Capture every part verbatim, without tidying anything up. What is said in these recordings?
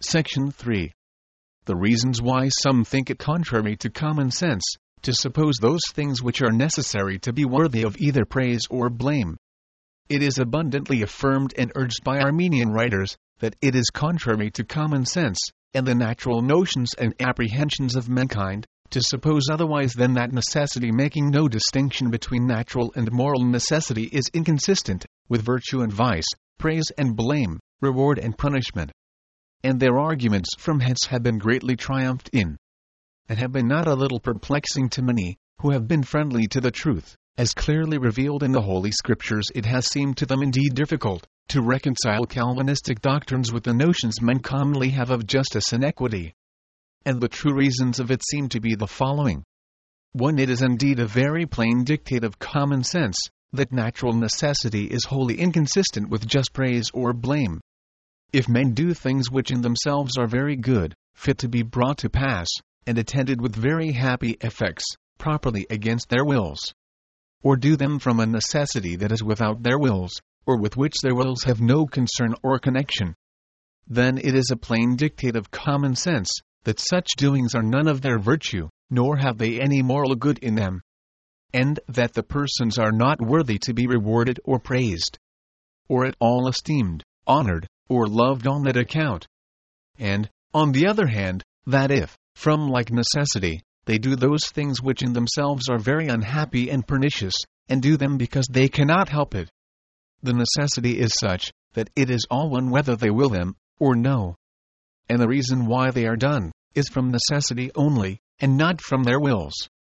Section three. The reasons why some think it contrary to common sense to suppose those things which are necessary to be worthy of either praise or blame. It is abundantly affirmed and urged by Armenian writers that it is contrary to common sense and the natural notions and apprehensions of mankind to suppose otherwise than that necessity making no distinction between natural and moral necessity is inconsistent with virtue and vice, praise and blame, reward and punishment. And their arguments from hence have been greatly triumphed in, and have been not a little perplexing to many, who have been friendly to the truth, as clearly revealed in the Holy Scriptures. It has seemed to them indeed difficult to reconcile Calvinistic doctrines with the notions men commonly have of justice and equity. And the true reasons of it seem to be the following. one. It is indeed a very plain dictate of common sense, that natural necessity is wholly inconsistent with just praise or blame. If men do things which in themselves are very good, fit to be brought to pass, and attended with very happy effects, properly against their wills, or do them from a necessity that is without their wills, or with which their wills have no concern or connection, then it is a plain dictate of common sense that such doings are none of their virtue, nor have they any moral good in them, and that the persons are not worthy to be rewarded or praised, or at all esteemed, honored, or loved on that account. And, on the other hand, that if, from like necessity, they do those things which in themselves are very unhappy and pernicious, and do them because they cannot help it, the necessity is such that it is all one whether they will them or no. And the reason why they are done is from necessity only, and not from their wills.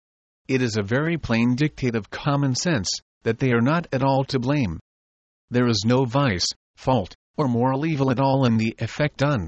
It is a very plain dictate of common sense that they are not at all to blame. There is no vice, fault, or moral evil at all in the effect done.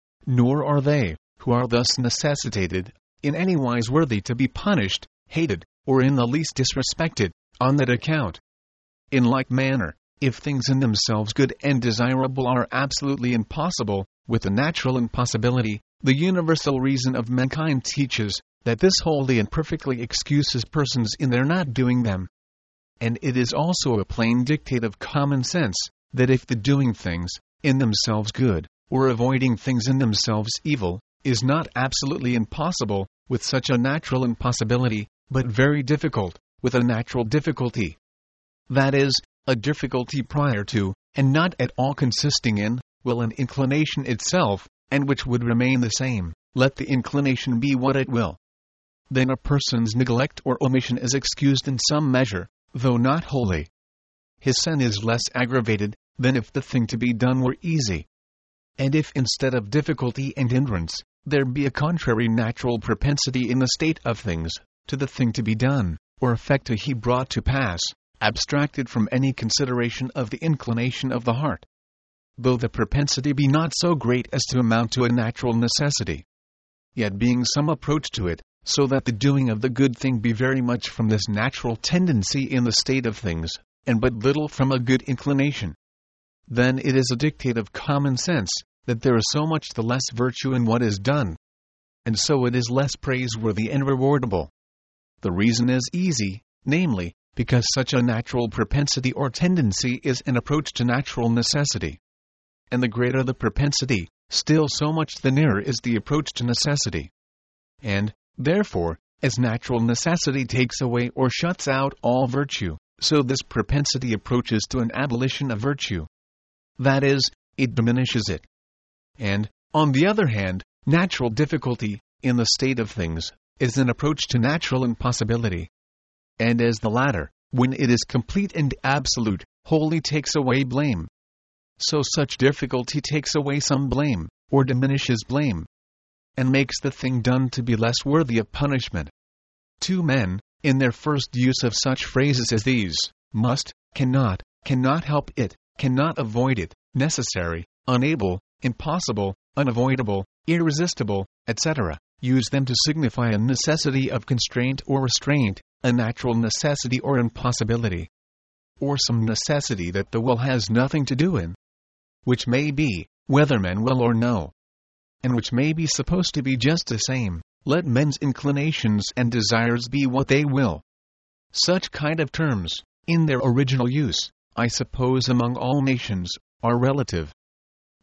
Nor are they, who are thus necessitated, in any wise worthy to be punished, hated, or in the least disrespected, on that account. In like manner, if things in themselves good and desirable are absolutely impossible, with the natural impossibility, the universal reason of mankind teaches that this wholly and perfectly excuses persons in their not doing them. And it is also a plain dictate of common sense, that if the doing things, in themselves good, or avoiding things in themselves evil, is not absolutely impossible, with such a natural impossibility, but very difficult, with a natural difficulty, that is, a difficulty prior to, and not at all consisting in, will and inclination itself, and which would remain the same, let the inclination be what it will, then a person's neglect or omission is excused in some measure, though not wholly. His sin is less aggravated than if the thing to be done were easy. And if instead of difficulty and hindrance, there be a contrary natural propensity in the state of things, to the thing to be done, or effect to he brought to pass, abstracted from any consideration of the inclination of the heart, though the propensity be not so great as to amount to a natural necessity, yet being some approach to it, so that the doing of the good thing be very much from this natural tendency in the state of things, and but little from a good inclination, then it is a dictate of common sense that there is so much the less virtue in what is done, and so it is less praiseworthy and rewardable. The reason is easy, namely, because such a natural propensity or tendency is an approach to natural necessity. And the greater the propensity, still so much the nearer is the approach to necessity. And, therefore, as natural necessity takes away or shuts out all virtue, so this propensity approaches to an abolition of virtue. That is, it diminishes it. And, on the other hand, natural difficulty, in the state of things, is an approach to natural impossibility. And as the latter, when it is complete and absolute, wholly takes away blame, so such difficulty takes away some blame, or diminishes blame, and makes the thing done to be less worthy of punishment. Two men, in their first use of such phrases as these, must, cannot, cannot help it, cannot avoid it, necessary, unable, impossible, unavoidable, irresistible, et cetera, use them to signify a necessity of constraint or restraint, a natural necessity or impossibility, or some necessity that the will has nothing to do in, which may be, whether men will or no, and which may be supposed to be just the same, let men's inclinations and desires be what they will. Such kind of terms, in their original use, I suppose among all nations, are relative.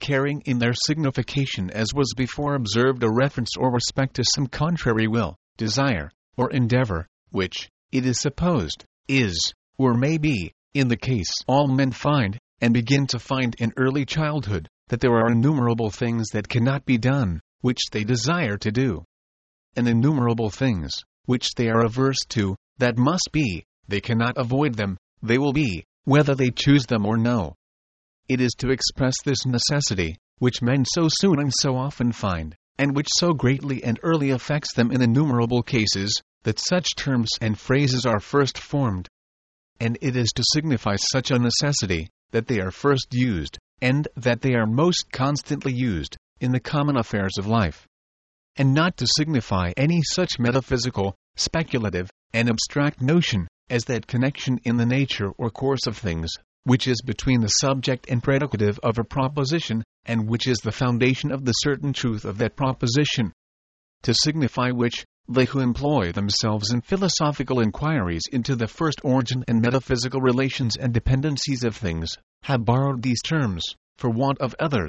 carrying in their signification, as was before observed, a reference or respect to some contrary will, desire, or endeavor, which, it is supposed, is, or may be, in the case all men find, and begin to find in early childhood, that there are innumerable things that cannot be done, which they desire to do, and innumerable things, which they are averse to, that must be, they cannot avoid them, they will be, whether they choose them or no. It is to express this necessity, which men so soon and so often find, and which so greatly and early affects them in innumerable cases, that such terms and phrases are first formed. And it is to signify such a necessity, that they are first used, and that they are most constantly used, in the common affairs of life. And not to signify any such metaphysical, speculative, and abstract notion, as that connection in the nature or course of things, which is between the subject and predicative of a proposition, and which is the foundation of the certain truth of that proposition. To signify which, they who employ themselves in philosophical inquiries into the first origin and metaphysical relations and dependencies of things, have borrowed these terms, for want of others.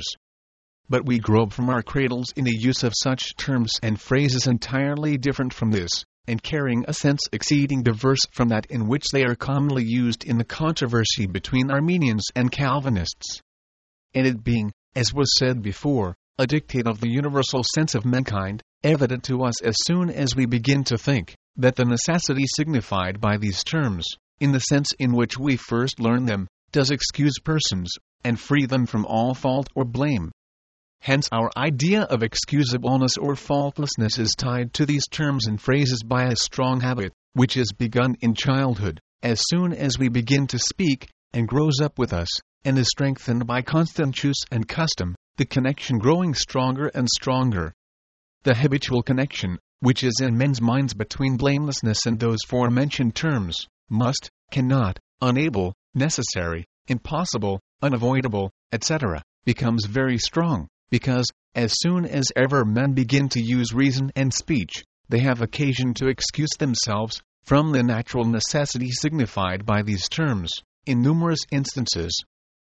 But we grope from our cradles in the use of such terms and phrases entirely different from this, and carrying a sense exceeding diverse from that in which they are commonly used in the controversy between Arminians and Calvinists. And it being, as was said before, a dictate of the universal sense of mankind, evident to us as soon as we begin to think, that the necessity signified by these terms, in the sense in which we first learn them, does excuse persons, and free them from all fault or blame. Hence our idea of excusableness or faultlessness is tied to these terms and phrases by a strong habit, which is begun in childhood, as soon as we begin to speak, and grows up with us, and is strengthened by constant use and custom, the connection growing stronger and stronger. The habitual connection, which is in men's minds between blamelessness and those forementioned terms, must, cannot, unable, necessary, impossible, unavoidable, et cetera, becomes very strong, because, as soon as ever men begin to use reason and speech, they have occasion to excuse themselves from the natural necessity signified by these terms, in numerous instances.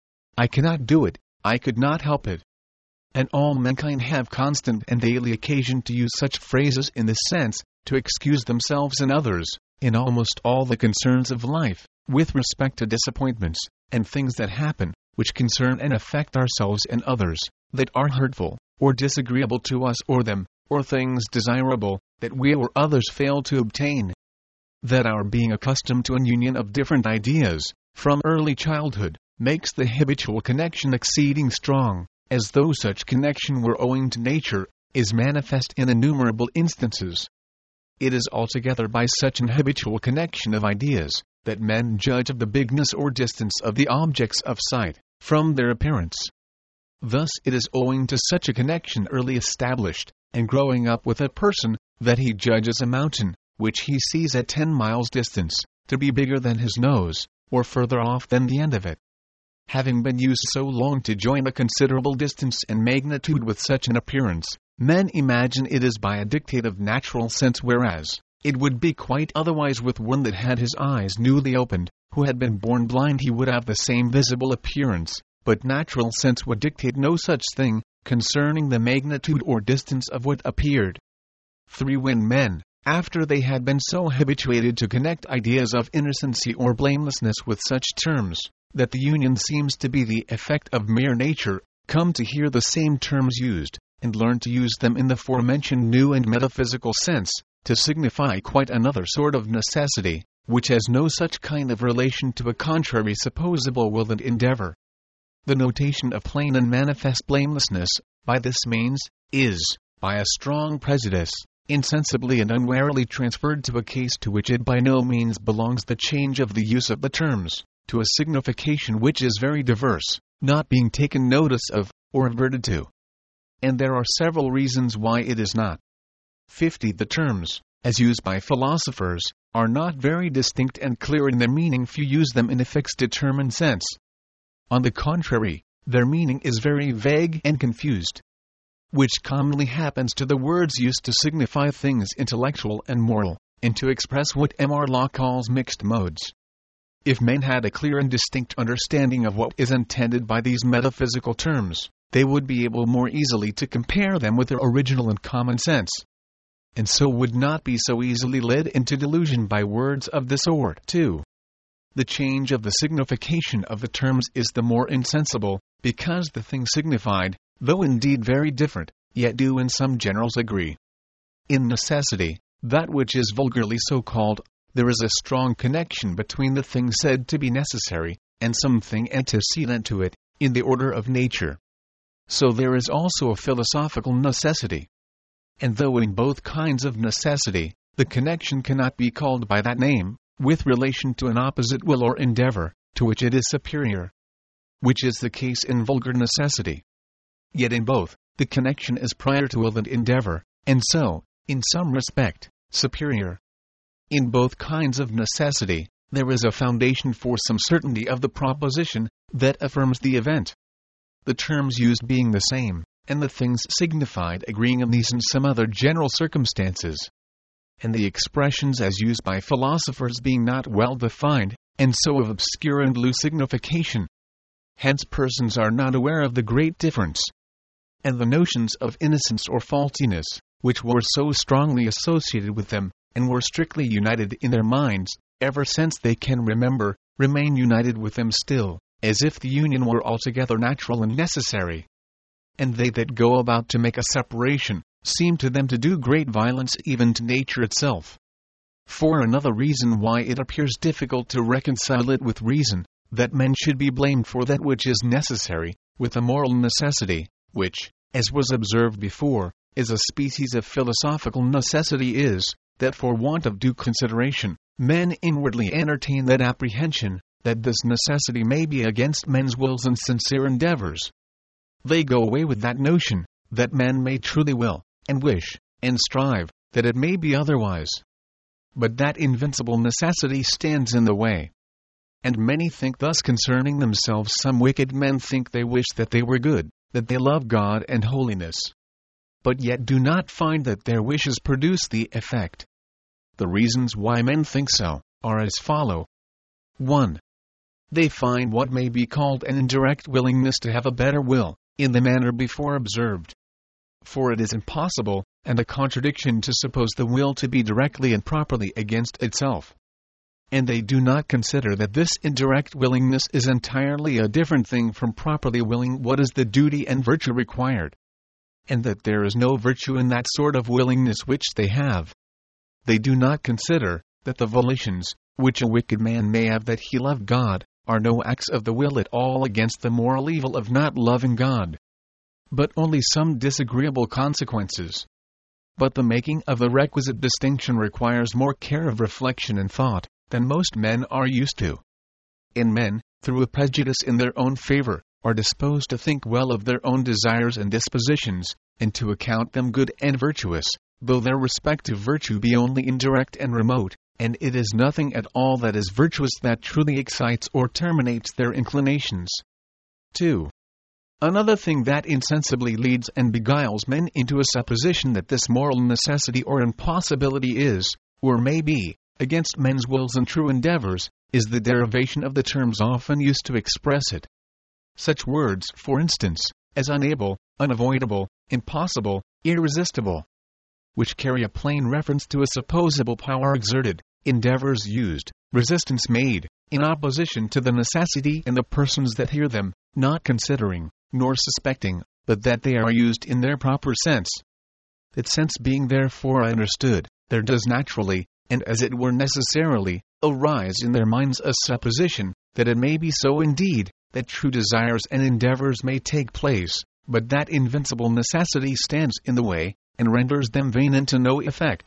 I cannot do it, I could not help it. And all mankind have constant and daily occasion to use such phrases in this sense, to excuse themselves and others, in almost all the concerns of life, with respect to disappointments, and things that happen, which concern and affect ourselves and others, that are hurtful, or disagreeable to us or them, or things desirable, that we or others fail to obtain. That our being accustomed to an union of different ideas, from early childhood, makes the habitual connection exceeding strong, as though such connection were owing to nature, is manifest in innumerable instances. It is altogether by such an habitual connection of ideas, that men judge of the bigness or distance of the objects of sight, from their appearance. Thus it is owing to such a connection early established, and growing up with a person, that he judges a mountain, which he sees at ten miles distance, to be bigger than his nose, or further off than the end of it. Having been used so long to join a considerable distance and magnitude with such an appearance, men imagine it is by a dictate of natural sense, whereas it would be quite otherwise with one that had his eyes newly opened, who had been born blind. He would have the same visible appearance, but natural sense would dictate no such thing, concerning the magnitude or distance of what appeared. three. When men, after they had been so habituated to connect ideas of innocency or blamelessness with such terms, that the union seems to be the effect of mere nature, come to hear the same terms used, and learn to use them in the forementioned new and metaphysical sense, to signify quite another sort of necessity, which has no such kind of relation to a contrary supposable will and endeavor. The notation of plain and manifest blamelessness, by this means, is, by a strong prejudice, insensibly and unwarily transferred to a case to which it by no means belongs, the change of the use of the terms, to a signification which is very diverse, not being taken notice of, or adverted to. And there are several reasons why it is not. fifty. The terms, as used by philosophers, are not very distinct and clear in their meaning. Few use them in a fixed determined sense. On the contrary, their meaning is very vague and confused, which commonly happens to the words used to signify things intellectual and moral, and to express what M R Locke calls mixed modes. If men had a clear and distinct understanding of what is intended by these metaphysical terms, they would be able more easily to compare them with their original and common sense, and so would not be so easily led into delusion by words of this sort. two. The change of the signification of the terms is the more insensible, because the things signified, though indeed very different, yet do in some generals agree. In necessity, that which is vulgarly so called, there is a strong connection between the thing said to be necessary, and something antecedent to it, in the order of nature. So there is also a philosophical necessity. And though in both kinds of necessity, the connection cannot be called by that name, with relation to an opposite will or endeavor, to which it is superior, which is the case in vulgar necessity, yet in both, the connection is prior to will and endeavor, and so, in some respect, superior. In both kinds of necessity, there is a foundation for some certainty of the proposition that affirms the event, the terms used being the same, and the things signified agreeing in these and some other general circumstances, and the expressions as used by philosophers being not well defined, and so of obscure and loose signification. Hence persons are not aware of the great difference, and the notions of innocence or faultiness, which were so strongly associated with them, and were strictly united in their minds, ever since they can remember, remain united with them still, as if the union were altogether natural and necessary. And they that go about to make a separation, seem to them to do great violence even to nature itself. For another reason why it appears difficult to reconcile it with reason, that men should be blamed for that which is necessary, with a moral necessity, which, as was observed before, is a species of philosophical necessity, is, that for want of due consideration, men inwardly entertain that apprehension, that this necessity may be against men's wills and sincere endeavors. They go away with that notion, that men may truly will, and wish, and strive, that it may be otherwise. But that invincible necessity stands in the way. And many think thus concerning themselves. Some wicked men think they wish that they were good, that they love God and holiness, but yet do not find that their wishes produce the effect. The reasons why men think so are as follow. one. They find what may be called an indirect willingness to have a better will, in the manner before observed. For it is impossible, and a contradiction to suppose the will to be directly and properly against itself. And they do not consider that this indirect willingness is entirely a different thing from properly willing what is the duty and virtue required, and that there is no virtue in that sort of willingness which they have. They do not consider that the volitions, which a wicked man may have that he love God, are no acts of the will at all against the moral evil of not loving God, but only some disagreeable consequences. But the making of the requisite distinction requires more care of reflection and thought than most men are used to. And men, through a prejudice in their own favor, are disposed to think well of their own desires and dispositions, and to account them good and virtuous, though their respective virtue be only indirect and remote, and it is nothing at all that is virtuous that truly excites or terminates their inclinations. two. Another thing that insensibly leads and beguiles men into a supposition that this moral necessity or impossibility is, or may be, against men's wills and true endeavors, is the derivation of the terms often used to express it. Such words, for instance, as unable, unavoidable, impossible, irresistible, which carry a plain reference to a supposable power exerted, endeavors used, resistance made, in opposition to the necessity and the persons that hear them, not considering, nor suspecting, but that they are used in their proper sense. That sense being therefore understood, there does naturally, and as it were necessarily, arise in their minds a supposition, that it may be so indeed, that true desires and endeavors may take place, but that invincible necessity stands in the way, and renders them vain and to no effect.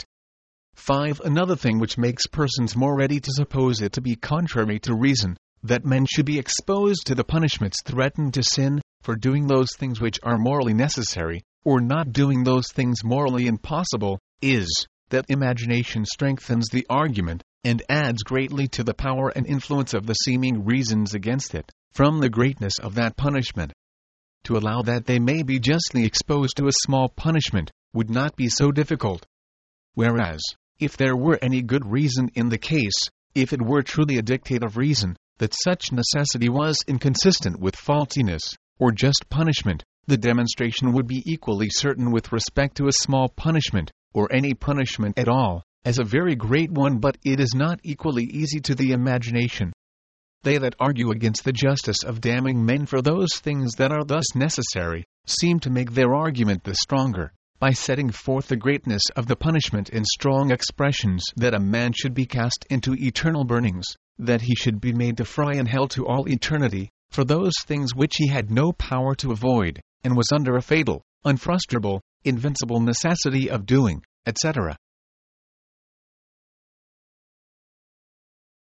five. Another thing which makes persons more ready to suppose it to be contrary to reason, that men should be exposed to the punishments threatened to sin, for doing those things which are morally necessary, or not doing those things morally impossible, is, that imagination strengthens the argument, and adds greatly to the power and influence of the seeming reasons against it, from the greatness of that punishment. To allow that they may be justly exposed to a small punishment, would not be so difficult. Whereas, if there were any good reason in the case, if it were truly a dictate of reason, that such necessity was inconsistent with faultiness, or just punishment, The demonstration would be equally certain with respect to a small punishment, or any punishment at all, as a very great one, but it is not equally easy to the imagination. They that argue against the justice of damning men for those things that are thus necessary, seem to make their argument the stronger, by setting forth the greatness of the punishment in strong expressions, that a man should be cast into eternal burnings, that he should be made to fry in hell to all eternity, for those things which he had no power to avoid, and was under a fatal, unfrustrable, invincible necessity of doing, et cetera.